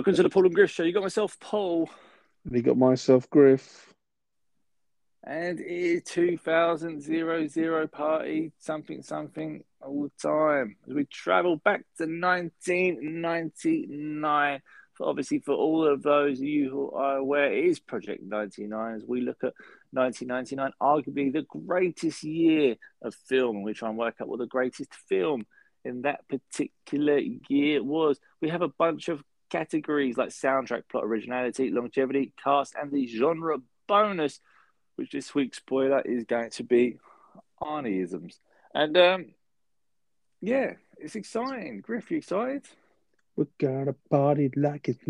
Welcome to the Paul and Griff Show. You got myself, Paul, And he got myself Griff. and it is 2000 party, something all the time. As we travel back to 1999. Obviously, for all of those of you who are aware, it is Project 99 as we look at 1999, arguably the greatest year of film. And we try and work out what the greatest film in that particular year was. We have a bunch of categories like soundtrack, plot, originality, longevity, cast, and the genre bonus, which this week's spoiler is going to be Arnieisms. And yeah, it's exciting. Griff, you excited? We got a party like it's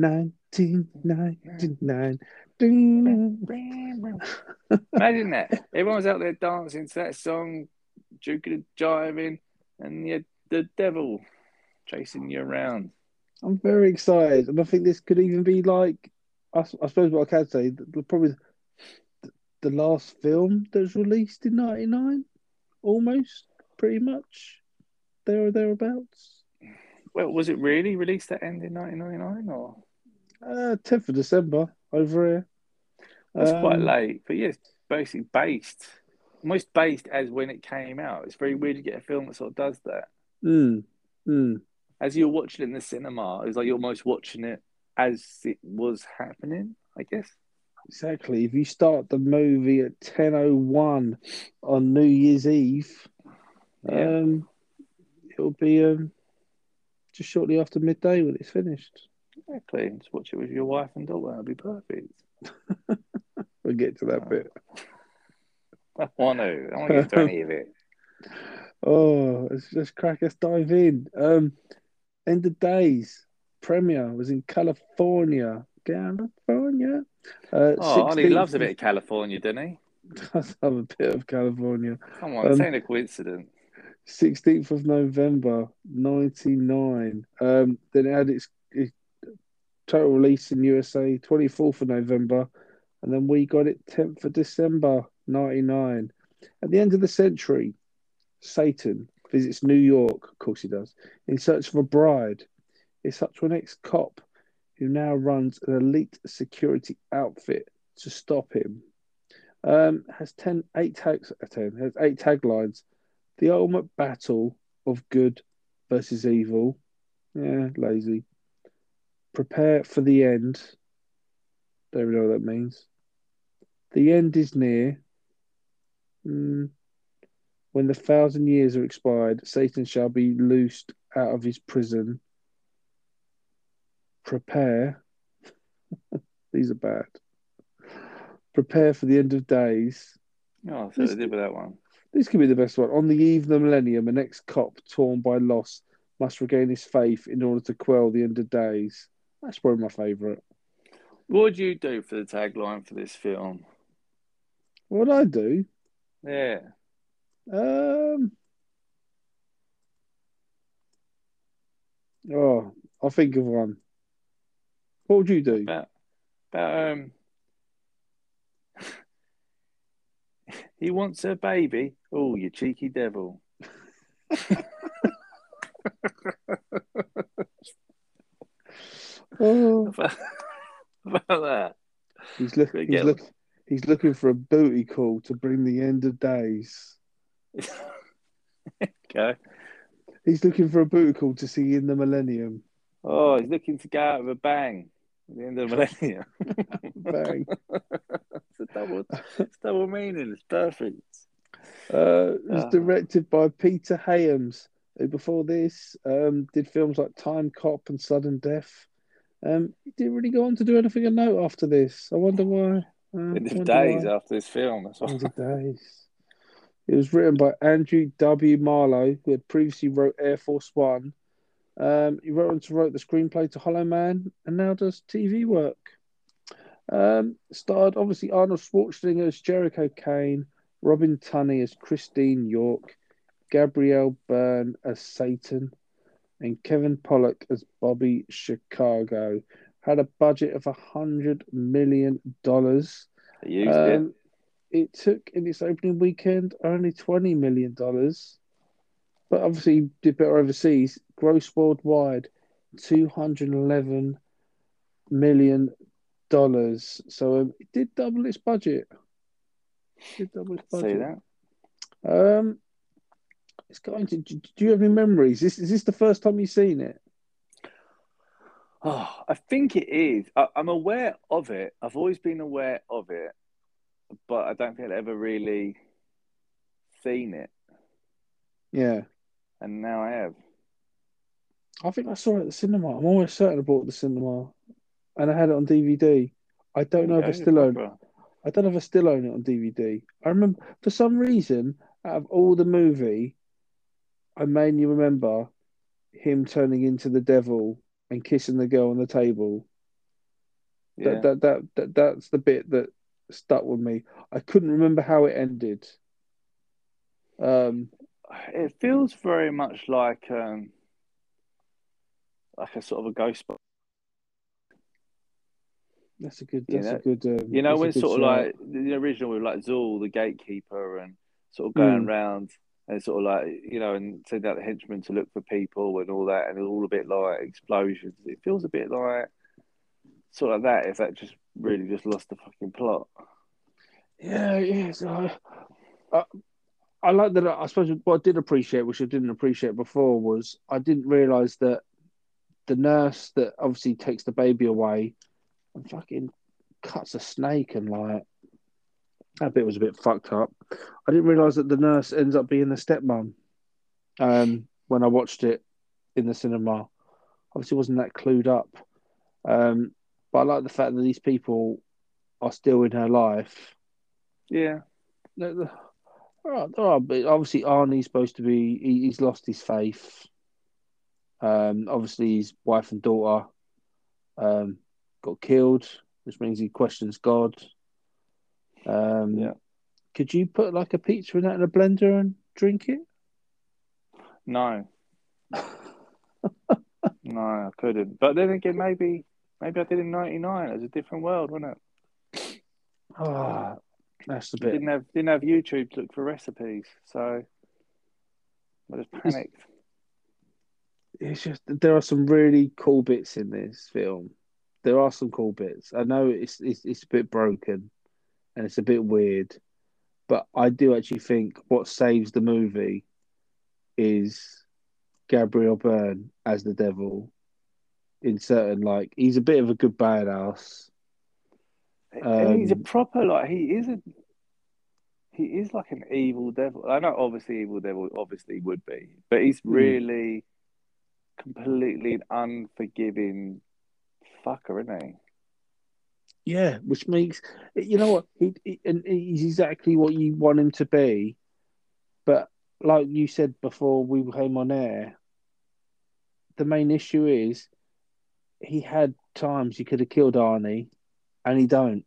1999. Ding. Imagine that. Everyone's out there dancing to that song, juking and jiving, and you the devil chasing you around. I'm very excited. And I think this could even be like, I suppose what I can say, probably the last film that was released in 99, almost, pretty much, there or thereabouts. Well, was it really released at end in 1999 or? 10th of December over here. That's quite Um, late, but yes, basically based, almost based as when it came out. It's very weird to get a film that sort of does that. mm, mm. As you're watching it in the cinema, it's like you're almost watching it as it was happening, I guess. Exactly. If you start the movie at 10:01 on New Year's Eve, Yeah, it'll be just shortly after midday when it's finished. exactly. Just watch it with your wife and daughter. That'll be perfect. We'll get to that Oh, bit. I want to. I don't want to get into any of it. Oh, let's crack. Let's dive in. End of Days premiere was in California. California. Oh, Ollie 16th loves a bit of of California, doesn't he? Let's have a bit of California. Come on, this Um, ain't a coincidence. 16th of November, 99. Then it had its total release in USA, 24th of November, and then we got it 10th of December, 99. At the end of the century, Satan visits New York, of course he does, in search of a bride. It's up to an ex-cop who now runs an elite security outfit to stop him. Has 10, 8 tags, has 8 taglines. The ultimate battle of good versus evil. Yeah, lazy. Prepare for the end. Don't really know what that means. The end is near. Mm. When the 1,000 years are expired, Satan shall be loosed out of his prison. Prepare. These are bad. Prepare for the end of days. Oh, so they This did with that one. this could be the best one. On the eve of the millennium, an ex-cop torn by loss must regain his faith in order to quell the end of days. That's probably my favourite. What would you do for the tagline for this film? What would I do? Yeah, Um, oh, I'll think of one. What would you do? about about he wants a baby. Oh, you cheeky devil. Oh, About, about that. he's look, Gonna he's get look, he's looking for a booty call to bring the end of days. okay. He's looking for a booty call to see in the millennium. Oh, he's looking to go out with a bang at the end of the millennium. Bang. It's double meaning. It's perfect. It was Uh, directed by Peter Hyams, who before this did films like Time Cop and Sudden Death. He didn't really go on to do anything of note after this. I wonder why. I end of wonder days why. after this film. That's End what. of days. It was written by Andrew W. Marlowe, who had previously wrote Air Force One. He wrote the screenplay to Hollow Man and now does TV work. Starred obviously Arnold Schwarzenegger as Jericho Kane, Robin Tunney as Christine York, Gabrielle Byrne as Satan, and Kevin Pollak as Bobby Chicago. Had a budget of $100 million. They used it. Um, it took in its opening weekend only $20 million, but obviously did better overseas. Gross worldwide, 211 million. So it did double its budget. Did double its See budget. that? Um, it's going to. Do you have any memories? Is this the first time you've seen it? Oh, I think it is. I'm aware of it. I've always been aware of it, but I don't think I'd ever really seen it, Yeah, and now I have. I think I saw it at the cinema. I'm almost certain I bought it at the cinema, and I had it on DVD. I don't There you know if go. I You're still own. proper. I don't know if I still own it on DVD. I remember for some reason, out of all the movie, I mainly remember him turning into the devil and kissing the girl on the table. Yeah. That's the bit that stuck with me. I couldn't remember how it ended. Um, It feels very much like a sort of a ghost, that's a good. you know. That's a When good sort of shout. like the original with like Zool, the gatekeeper, and sort of going Mm, round and sort of like, and send out the henchmen to look for people and all that, and it's all a bit like explosions. It feels a bit like sort of that. If that just really just lost the fucking plot. yeah, yeah. I, I like that. I suppose what I did appreciate, which I didn't appreciate before, was I didn't realize that the nurse that obviously takes the baby away and fucking cuts a snake and like that bit was a bit fucked up. I didn't realize that the nurse ends up being the stepmom. When I watched it in the cinema, obviously wasn't that clued up. Um, but I like the fact that these people are still in her life. Yeah, There but obviously Arnie's supposed to be. He's lost his faith. Obviously his wife and daughter um, got killed, which means he questions God. yeah. Um, could you put like a pizza in that in a blender and drink it? No, no, I couldn't. But then again, maybe I did in '99. It was a different world, wasn't it? Ah, that's the I bit. didn't have YouTube to look for recipes, so I just It's, panicked. it's just there are some really cool bits in this film. There are some cool bits. I know it's a bit broken and it's a bit weird, but I do actually think what saves the movie is Gabriel Byrne as the devil in certain like he's a bit of a good badass. And he's a Um, proper like he is like an evil devil. I know obviously evil devil obviously would be, but he's hmm. really completely an unforgiving fucker, isn't he? Yeah, which makes you know what and he's exactly what you want him to be. But like you said before we came on air, the main issue is he had times he could have killed Arnie, and he don't.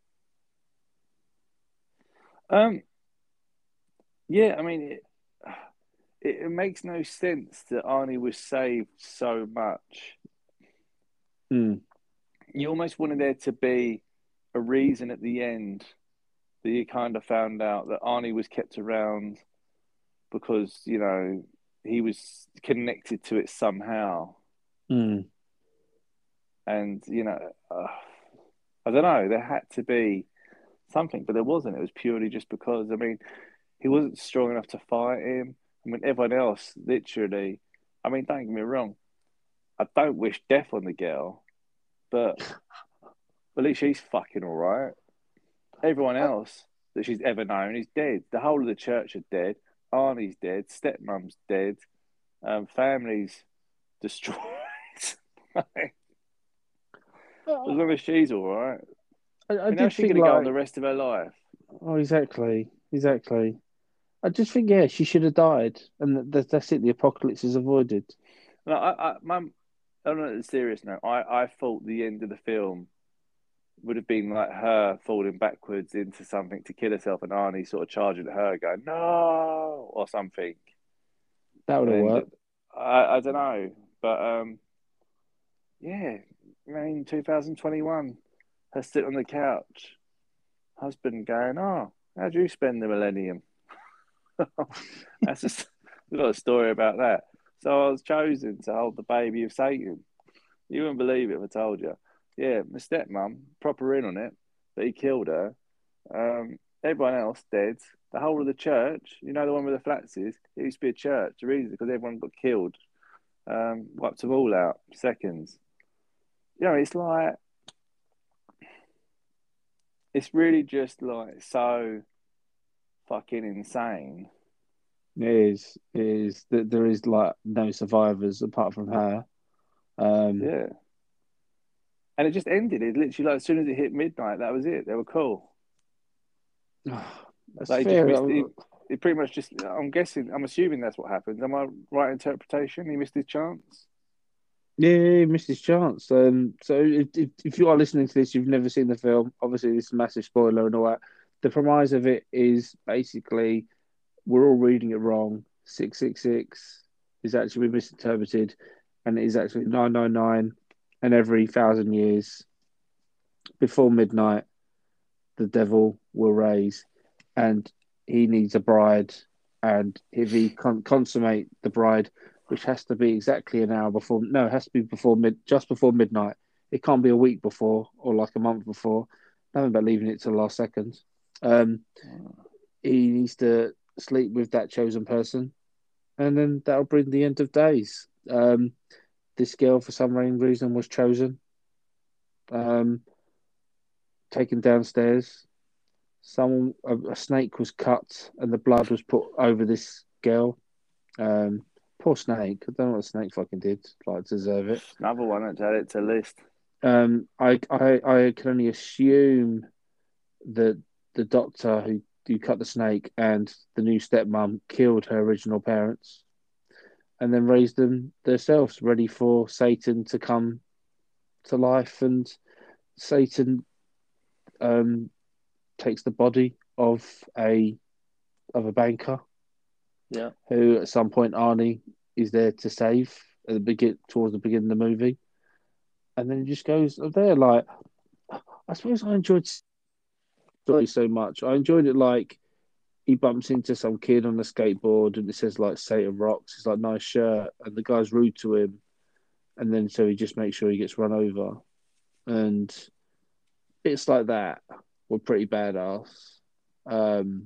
Um, yeah, I mean it makes no sense that Arnie was saved so much. Hmm. You almost wanted there to be a reason at the end that you kind of found out that Arnie was kept around because, he was connected to it somehow. Hmm. And, I don't know, there had to be something, but there wasn't. It was purely just because, I mean, he wasn't strong enough to fight him. I mean, everyone else, literally, I mean, don't get me wrong, I don't wish death on the girl, but at least she's fucking all right. Everyone I, else that she's ever known is dead. The whole of the church are dead. Arnie's dead. Stepmom's dead. Family's destroyed. As long as she's all right. I I mean, how's did she think going to go on the like, rest of her life? oh, exactly, exactly. I just think yeah, she should have died, and that's it. The apocalypse is avoided. No, I'm not serious now. I thought the end of the film would have been like her falling backwards into something to kill herself, and Arnie sort of charging at her, going no or something, That would and have then just worked. I don't know, but yeah, I mean 2021, her sitting on the couch, husband going, oh, how do you spend the millennium? That's just we've got a story about that. So I was chosen to hold the baby of Satan. You wouldn't believe it if I told you. Yeah, my stepmom, proper in on it, but he killed her. Everyone else dead. The whole of the church, you know, the one with the flats is, it used to be a church. The reason because everyone got killed. Wiped them all out, seconds. You know, it's like, it's really just like so fucking insane. It is that there is like no survivors apart from her. Um, Yeah. And it just ended. It literally, like, as soon as it hit midnight, that was it. They were cool. that's Like, he just fair. missed, he pretty much just, I'm guessing, I'm assuming that's what happened. Am I right interpretation? He missed his chance? Yeah, he missed his chance. So if you are listening to this, you've never seen the film. Obviously, this is a massive spoiler and all that. The premise of it is basically we're all reading it wrong. 666 is actually been misinterpreted, and it is actually 999. And every 1,000 years before midnight, the devil will raise, and he needs a bride. And if he can't consummate the bride, which has to be exactly an hour before, no, it has to be just before midnight. It can't be a week before or like a month before. Nothing about leaving it to the last second. Um, he needs to sleep with that chosen person, and then that'll bring the end of days. This girl, for some reason, was chosen, um, taken downstairs. A snake was cut, and the blood was put over this girl. Poor snake. I don't know what the snake fucking did. Like, to deserve it. Another one that's added to the list. I can only assume that the doctor who cut the snake and the new stepmom killed her original parents and then raised them themselves, ready for Satan to come to life. And Satan um, takes the body of a banker Yeah. who, at some point, Arnie is there to save towards the beginning of the movie, and then he just goes there. Like, I suppose I enjoyed story so much. I enjoyed it. Like, he bumps into some kid on a skateboard, and it says like Satan rocks. It's like, nice shirt, and the guy's rude to him, and then so he just makes sure he gets run over, and bits like that were pretty badass. Um,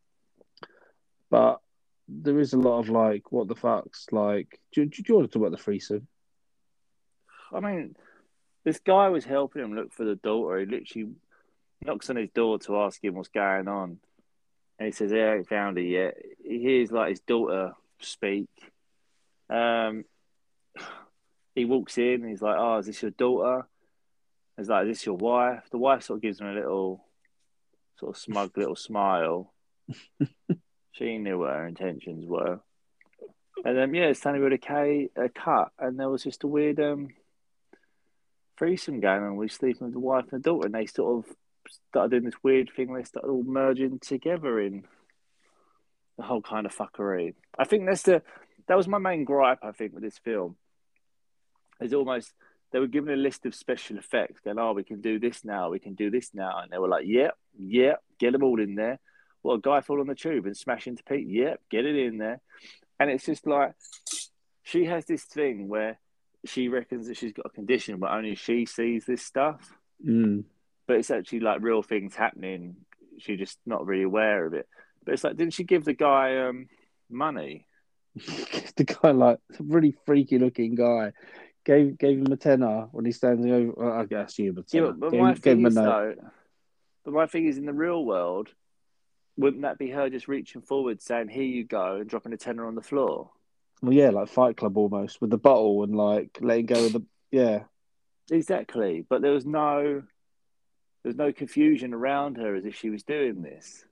but there is a lot of like, what the fucks? Like, do you want to talk about the threesome? I mean, this guy was helping him look for the daughter. He literally knocks on his door to ask him what's going on. And he says, "Yeah, I ain't found her yet." He hears like his daughter speak. Um, he walks in. He's like, "Oh, is this your daughter?" He's like, "Is this your wife?" The wife sort of gives him a little, sort of smug little smile. She knew what her intentions were. And then, yeah, Stanley with a cut, and there was just a weird threesome going on. We sleeping with the wife and the daughter, and they sort of started doing this weird thing. They started all merging together in the whole kind of fuckery. I think that was my main gripe. I think with this film is almost they were given a list of special effects, going, "Oh, we can do this now, we can do this now," and they were like, "Yep, yep, get them all in there." Well, a guy fall on the tube and smash into Pete. Yep, get it in there. And it's just like she has this thing where she reckons that she's got a condition, but only she sees this stuff. Mm. But it's actually like real things happening. She's just not really aware of it. But it's like, didn't she give the guy money? The guy, like, a really freaky looking guy, gave him a tenner when he's standing over. Well, I guess you a Yeah, tenner. but my Gave thing him a is note. though, but my thing is in the real world, wouldn't that be her just reaching forward, saying, "Here you go," and dropping a tenner on the floor? Well, yeah, like Fight Club almost with the bottle and like letting go of the yeah. Exactly. But there was no confusion around her as if she was doing this.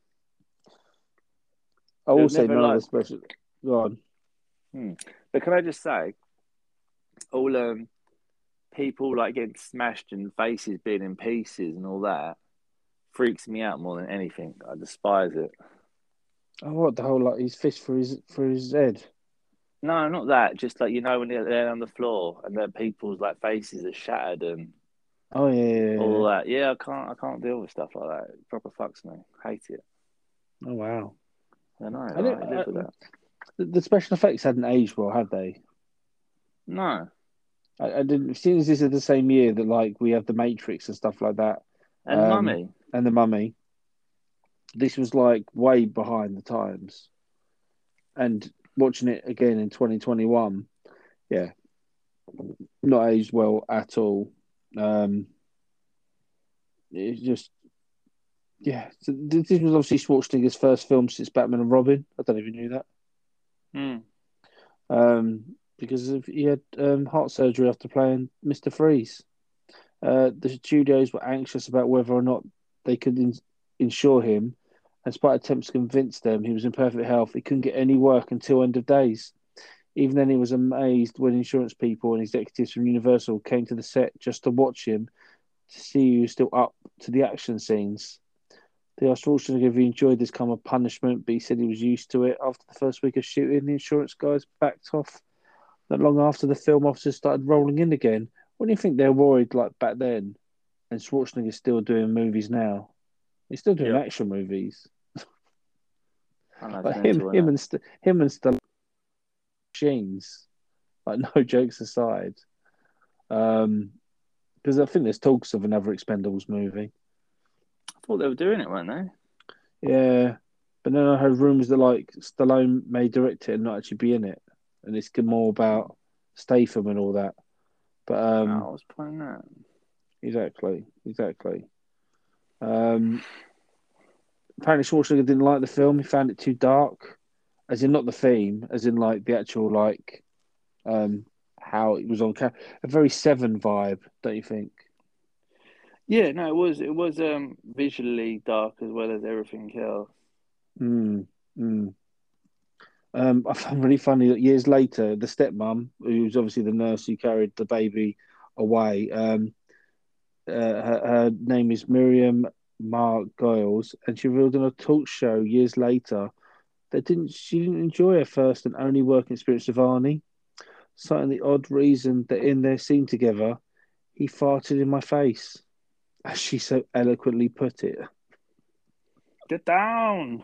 I There will was say never none of the like, special. Go on. but can I just say, all people like getting smashed and faces being in pieces and all that freaks me out more than anything. I despise it. Oh, what the whole like his fist for his head. No, not that. Just like when they're on the floor and their people's like faces are shattered and Oh yeah, yeah, all yeah. that. Yeah, I can't deal with stuff like that. It proper fucks me. Hate it. Oh wow. I know, I don't. right? Live with that. The special effects hadn't aged well, had they? No, I didn't. Since this is the same year that like we have the Matrix and stuff like that, And Mummy. and the Mummy, this was like way behind the times. And watching it again in 2021, yeah, not aged well at all. Um, it's just yeah. So this was obviously Schwarzenegger's first film since Batman and Robin. I don't know if you knew that. Hmm. Because he had heart surgery after playing Mr. Freeze. The studios were anxious about whether or not they could insure him. And despite attempts to convince them he was in perfect health, he couldn't get any work until end of days. Even then, he was amazed when insurance people and executives from Universal came to the set just to watch him to see he was still up to the action scenes. They asked Schwarzenegger if he enjoyed this kind of punishment, but he said he was used to it. After the first week of shooting, the insurance guys backed off. Not long after, the film officers started rolling in again. What do you think they're worried like back then? And Schwarzenegger's still doing movies now. He's still doing Yep. action movies. And that's Like him, mental, isn't him it? and him and Stallone machines. Like no jokes aside. Because I think there's talks of another Expendables movie. I thought they were doing it, weren't they? Yeah, but then I heard rumors that like Stallone may direct it and not actually be in it, and it's more about Statham and all that. But No, I was playing that. exactly. Um, Apparently Schwarzenegger didn't like the film. He found it too dark, as in not the theme, as in like the actual like um how it was on camera. A very Seven vibe, don't you think? Yeah, no, it was visually dark as well as everything else. Mm, mm. I found really funny that years later, the stepmom, who was obviously the nurse who carried the baby away, her name is Miriam Margolyes, and she revealed in a talk show years later that didn't she didn't enjoy her first and only working experience with Arnie, citing the odd reason that in their scene together, he farted in my face, as she so eloquently put it. Get down.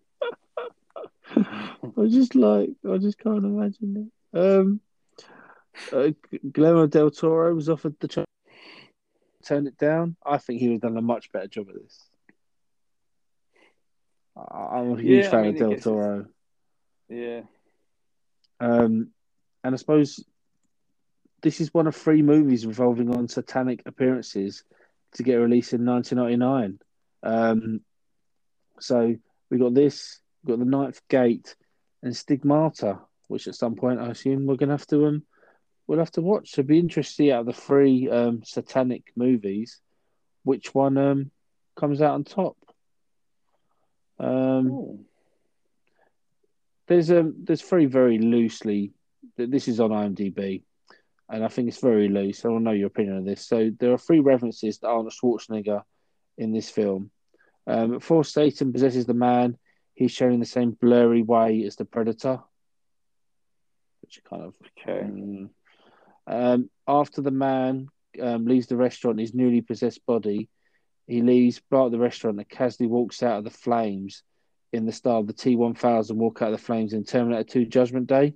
I just can't imagine it. Guillermo del Toro was offered the chance to turn it down. I think he would have done a much better job of this. I'm a huge Yeah, I fan of mean, it Del gets its. Toro. Yeah. And I suppose this is one of three movies revolving on satanic appearances to get released in 1999. Um, so we got this, we got The Ninth Gate, and Stigmata, which at some point I assume we're gonna have to we'll have to watch. So it'd be interesting to see out of the three satanic movies, which one comes out on top. Um, Oh, there's three very loosely. This is on IMDb, and I think it's very loose. I don't know your opinion on this. So there are three references to Arnold Schwarzenegger in this film. Before Satan possesses the man, he's shown in the same blurry way as the Predator, which kind of. okay. mm. After the man leaves the restaurant, in his newly possessed body, he leaves right at the restaurant and casually walks out of the flames in the style of the T-1000 walk out of the flames in Terminator 2 Judgment Day.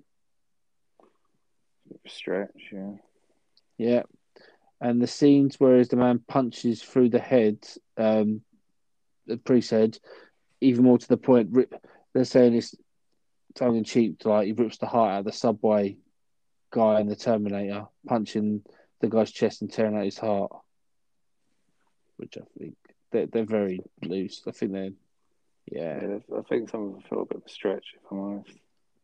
Stretch, yeah. Yeah. And the scenes where the man punches through the head, the priest head, even more to the point, they're saying it's tongue in cheek, like he rips the heart out of the subway guy in the Terminator, punching the guy's chest and tearing out his heart, which I think they're very loose. I think they're, yeah. Yeah, I think some of them feel a bit of a stretch, if I'm honest.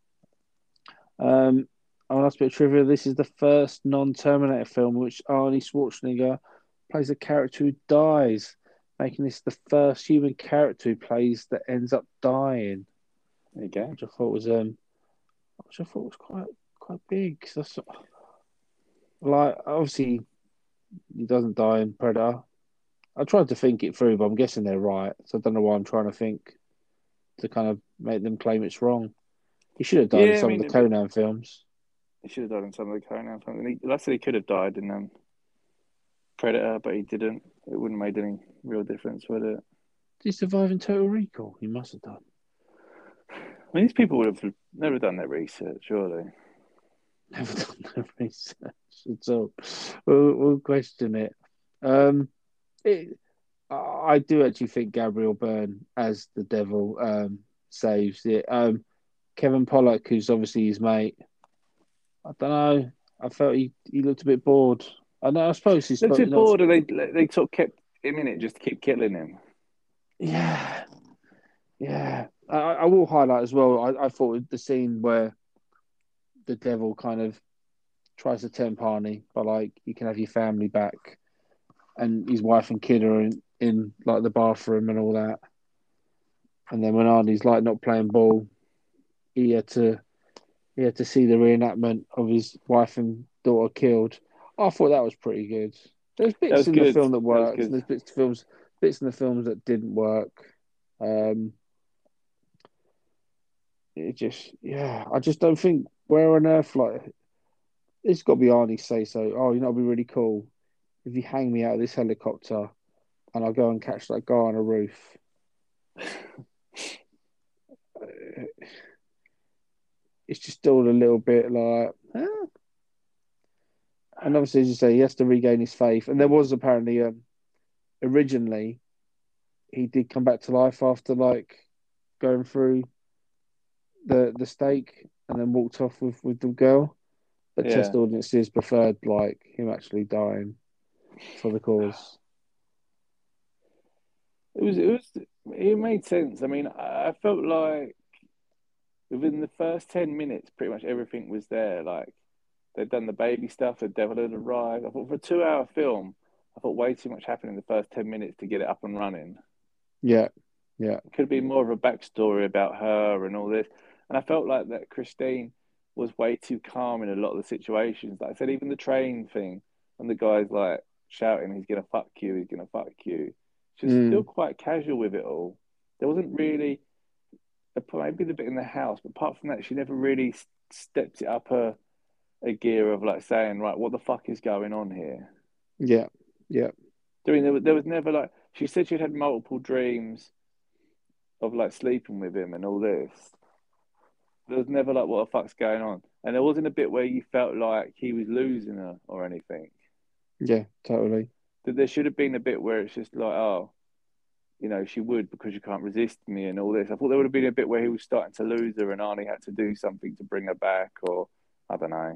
Um, our last bit of trivia: this is the first non-Terminator film in which Arnie Schwarzenegger plays a character who dies, making this the first human character who plays that ends up dying, There you go. which I thought was quite big. 'Cause that's like obviously he doesn't die in Predator. I tried to think it through, but I'm guessing they're right. So I don't know why I'm trying to think to kind of make them claim it's wrong. He should have died in Yeah, I some of mean, the Conan films. he should have died in some of the Conan films. And like I said, he could have died in Predator, but he didn't. It wouldn't have made any real difference, would it? Did he survive in Total Recall? He must have done. I mean, these people would have never done their research, surely. Never done no research. So we'll question it. Um, it. I do actually think Gabriel Byrne as the devil saves it. Kevin Pollak, who's obviously his mate, I don't know. I felt he looked a bit bored. I know. I suppose he's They're too not. bored, and they sort of kept him in it just to keep killing him. Yeah, yeah. I will highlight as well. I thought the scene where the devil kind of tries to tempt Arnie, but like you can have your family back, and his wife and kid are in like the bathroom and all that. And then when Arnie's like not playing ball, he had to he had to see the reenactment of his wife and daughter killed. I thought that was pretty good. There's That bits was in the good. film that That was worked, and good. there's bits in the films that didn't work. Um, it just, yeah, I just don't think where on earth like it's got to be Arnie say so. Oh, you know, it'd be really cool if you hang me out of this helicopter and I'll go and catch that guy on a roof. It's just all a little bit like, and obviously, as you say, he has to regain his faith. And there was apparently originally he did come back to life after like going through the stake and then walked off with the girl. But Yeah, test audiences preferred like him actually dying for the cause. it made sense. I mean, I felt like within the first 10 minutes, pretty much everything was there. Like they'd done the baby stuff, the devil had arrived. I thought for a 2 hour film, I thought way too much happened in the first 10 minutes to get it up and running. Yeah, yeah, It could have been more of a backstory about her and all this. And I felt like that Christine was way too calm in a lot of the situations. Like I said, even the train thing, and the guy's like shouting, "He's gonna fuck you, he's gonna fuck you." She's still mm, quite casual with it all. There wasn't really maybe the bit in the house, but apart from that, she never really stepped it up a gear of like saying, "Right, what the fuck is going on here?" yeah, yeah, I mean, there was never like she said she'd had multiple dreams of like sleeping with him and all this. There was never like, what the fuck's going on? And there wasn't a bit where you felt like he was losing her or anything. yeah, totally. That there should have been a bit where it's just like, oh, she would because you can't resist me and all this. I thought there would have been a bit where he was starting to lose her and Arnie had to do something to bring her back, or I don't know.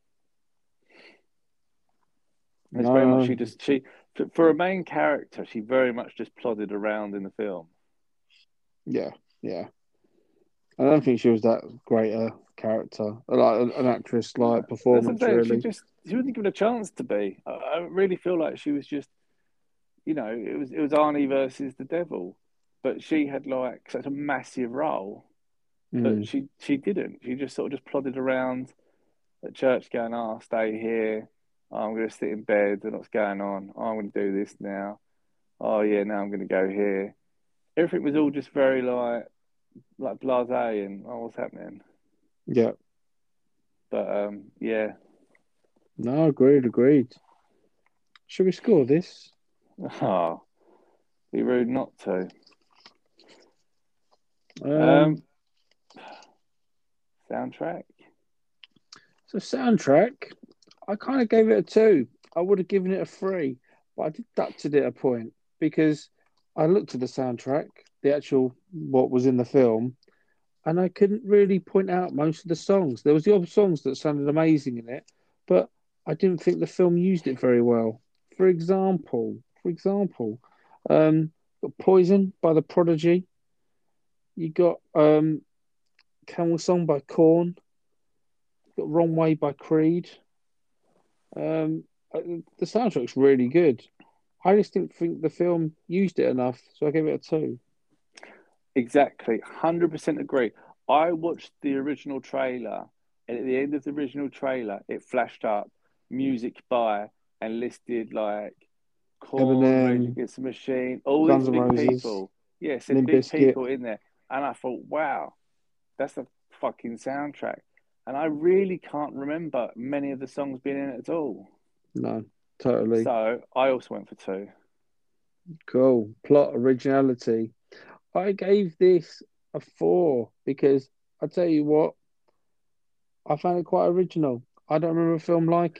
It's very much No, she for a main character, she very much just plodded around in the film. yeah, yeah. I don't think she was that great a character, like an actress, like That's what I'm performance, saying. really. She wasn't given a chance to be. I really feel like she was just it was Arnie versus the devil, but she had like such a massive role, but Mm, she didn't. She just sort of just plodded around at church, going, "Oh, I'll stay here. Oh, I'm going to sit in bed. And what's going on? Oh, I'm going to do this now. Oh, yeah, now I'm going to go here." Everything was all just very like blasé and oh, what's happening? yeah. But yeah. No, agreed, agreed. Should we score this? Oh, be rude not to. Um, Um, soundtrack. so soundtrack, I kind of gave it a two. I would have given it a three, but I deducted it a point because I looked at the soundtrack, the actual what was in the film, and I couldn't really point out most of the songs. There was the odd songs that sounded amazing in it, but I didn't think the film used it very well. For example, got Poison by The Prodigy. You got Camel Song by Korn. Got Wrong Way by Creed. Um, the soundtrack's really good. I just didn't think the film used it enough, so I gave it a two. Exactly, 100% agree. I watched the original trailer, and at the end of the original trailer, it flashed up music by and listed like Korn, Rage Eminem, Against the Machine, all these Guns N' big Roses, people. Yeah, it said Limp big Bizkit. people in there. And I thought, wow, that's a fucking soundtrack. And I really can't remember many of the songs being in it at all. No, totally. So I also went for two. Cool. Plot originality. I gave this a four because I tell you what, I found it quite original. I don't remember a film like it.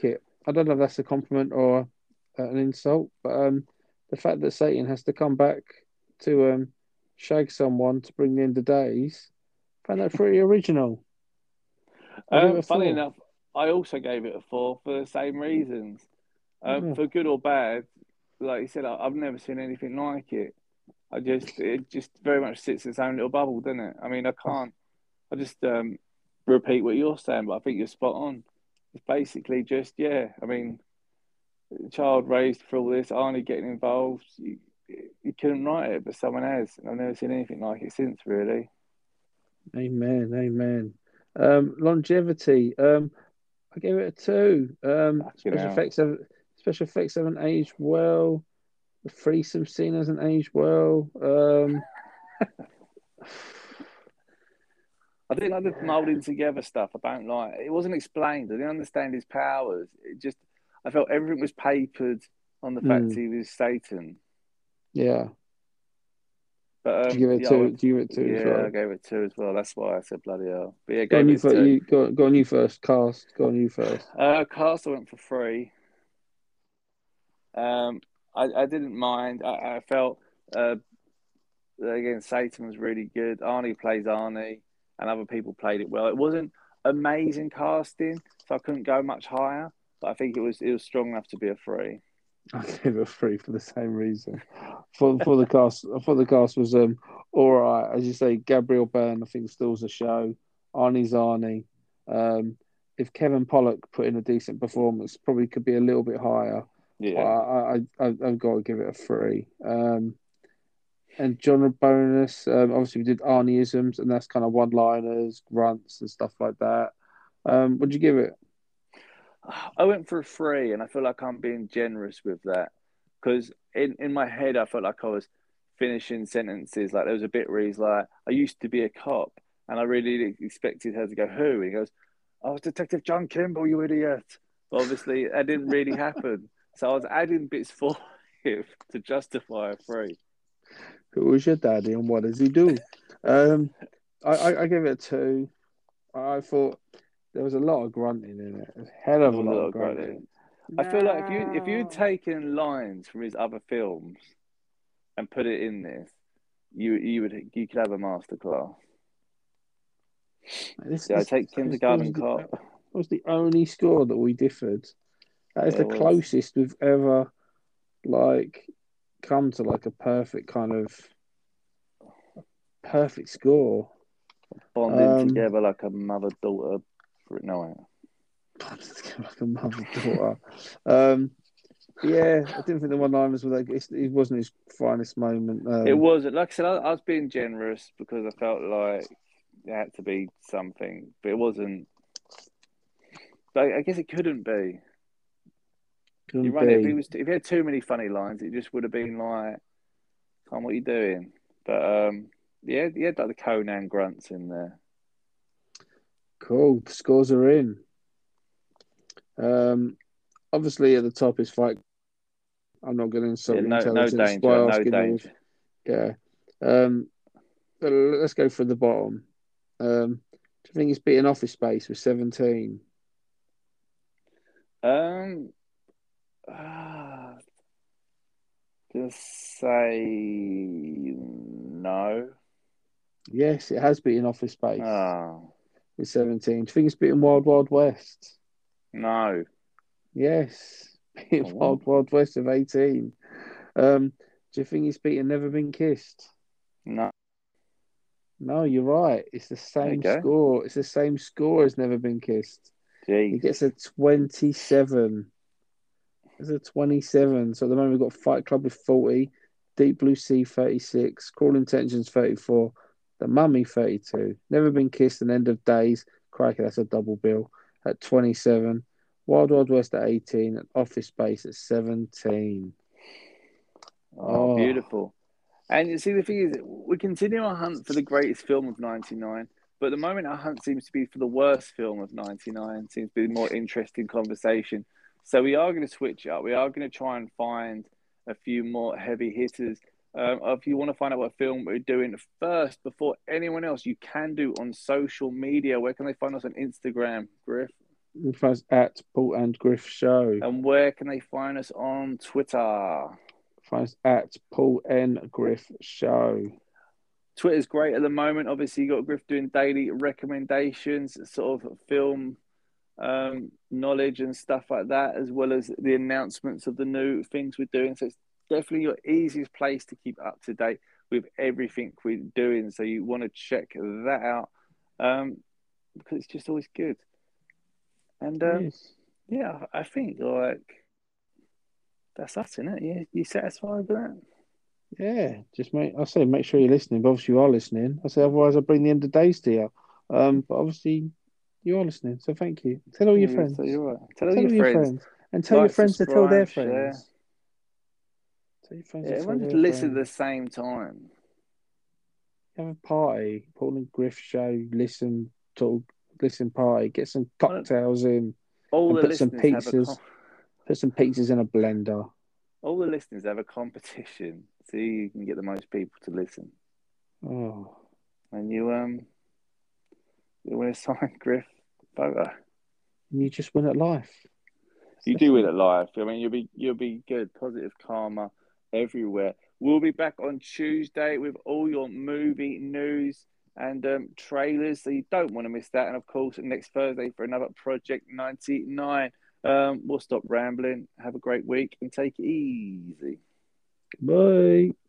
I don't know if that's a compliment or an insult, but the fact that Satan has to come back to shag someone to bring the end of days, I found that pretty original. I'll give it a Funny four. enough, I also gave it a four for the same reasons. Oh, For good or bad, like you said, I've never seen anything like it. It just very much sits in its own little bubble, doesn't it? I mean, I can't. I just repeat what you're saying, but I think you're spot on. It's basically just yeah. I mean, the child raised for all this, Arnie getting involved. You couldn't write it, but someone has. And I've never seen anything like it since, really. amen, amen. Longevity. I gave it a two. Fucking hell. Special effects haven't aged well. The threesome scene hasn't aged well. I didn't like the Yeah. moulding together stuff. I don't like it. It wasn't explained. I didn't understand his powers. I felt everything was papered on the fact Mm, he was Satan. yeah. But Do you give it a yeah, I two? went. Do you give it a two as Yeah, I well? gave it two as well. That's why I said bloody hell. But yeah, Go on gave you it a first. two. Go on you first. Cast. Go on you first. Cast I went for three. Um, I didn't mind. I felt uh, again Satan was really good. Arnie plays Arnie, and other people played it well. It wasn't amazing casting, so I couldn't go much higher. But I think it was strong enough to be a three. I gave it a three for the same reason. For the cast, I thought the cast was all right. As you say, Gabriel Byrne, I think steals the show. Arnie's Arnie. Um, if Kevin Pollock put in a decent performance, probably could be a little bit higher. But Yeah, I've got to give it a three. And genre bonus, obviously we did Arnieisms, and that's kind of one-liners, grunts, and stuff like that. What'd you give it? I went for a three, and I feel like I'm being generous with that because in my head I felt like I was finishing sentences. Like there was a bit where he's like, "I used to be a cop," and I really expected her to go, "Who?" And he goes, "I was Detective John Kimball, you idiot." But obviously that didn't really happen, so I was adding bits for him to justify a three. Who was your daddy, and what does he do? Um, I gave it a two. I thought there was a lot of grunting in it, a hell of There a was a lot lot of of great grunting. things. I feel like if you'd No, taken lines from his other films and put it in this, you could have a masterclass. Yeah, I take that was Kindergarten Cop. the only score that we differed. That is Yeah, the it was closest we've ever like come to like a perfect kind of perfect score. bonding Um, together like a mother daughter. No, like a mother daughter. Um, yeah, I didn't think the one-liners were that. It wasn't his finest moment. it was like I said. I was being generous because I felt like it had to be something, but it wasn't. But I guess it couldn't be. You Couldn't run it if he be. was if he had too many funny lines, it just would have been like, "Come, what are you doing?" But yeah, he had like the Conan grunts in there. Cool. The scores are in. Um, obviously at the top is Fight. I'm not going to insult Yeah, your no intelligence by danger, no asking you if, danger. yeah. Um, but let's go for the bottom. Do you think he's beaten Office Space with 17? Um, ah, just say no. Yes, it has beaten Office Space Oh, with 17. Do you think it's beaten Wild Wild West? no. Yes, beaten Oh, what? Wild Wild West with 18. Do you think he's beaten Never Been Kissed? No. No, you're right. It's the There you same go. score. It's the same score as Never Been Kissed. He Jesus. gets a 27. There's a 27. So at the moment, we've got Fight Club with 40, Deep Blue Sea 36, Cruel Intentions 34, The Mummy 32, Never Been Kissed and End of Days. Crikey, that's a double bill at 27. Wild Wild West at 18 and Office Space at 17. Oh, Oh, beautiful. And you see, the thing is, we continue our hunt for the greatest film of 99, but at the moment our hunt seems to be for the worst film of 99, seems to be a more interesting conversation. So we are going to switch up. We are going to try and find a few more heavy hitters. If you want to find out what film we're doing first, before anyone else, you can do on social media. Where can they find us on Instagram, Griff? You can find us at Paul and Griff Show. And where can they find us on Twitter? Find us at Paul N Griff Show. Twitter's great at the moment. Obviously, you got Griff doing daily recommendations, sort of film knowledge and stuff like that, as well as the announcements of the new things we're doing. So it's definitely your easiest place to keep up to date with everything we're doing. So you want to check that out because it's just always good. And Yes. yeah, I think like that's us, isn't it? Yeah, you satisfied with that? Yeah, just make sure you're listening. But obviously, you are listening. I say otherwise, I bring the end of days to you. But obviously, you are listening. So thank you. Tell all your Yeah, so friends. you're right. Tell all Tell your all your friends, friends, and tell your like, friends to tell their subscribe, share. friends. Tell your friends Yeah, to tell everyone just their listen at the friends. same time. Have a party. Paul and Griff Show. Listen, talk, listen, party. Get some Well, cocktails in, all and the listeners have a Put some pizzas in a blender. all the listeners have a competition. See you can get the most people to listen. Oh, And you win a signed Griff photo. and you just win at life. You That's do win it. at life. I mean, you'll be good. Positive karma everywhere. We'll be back on Tuesday with all your movie news and trailers, so you don't want to miss that. And of course, next Thursday for another Project 99. We'll stop rambling. Have a great week and take it easy. Bye.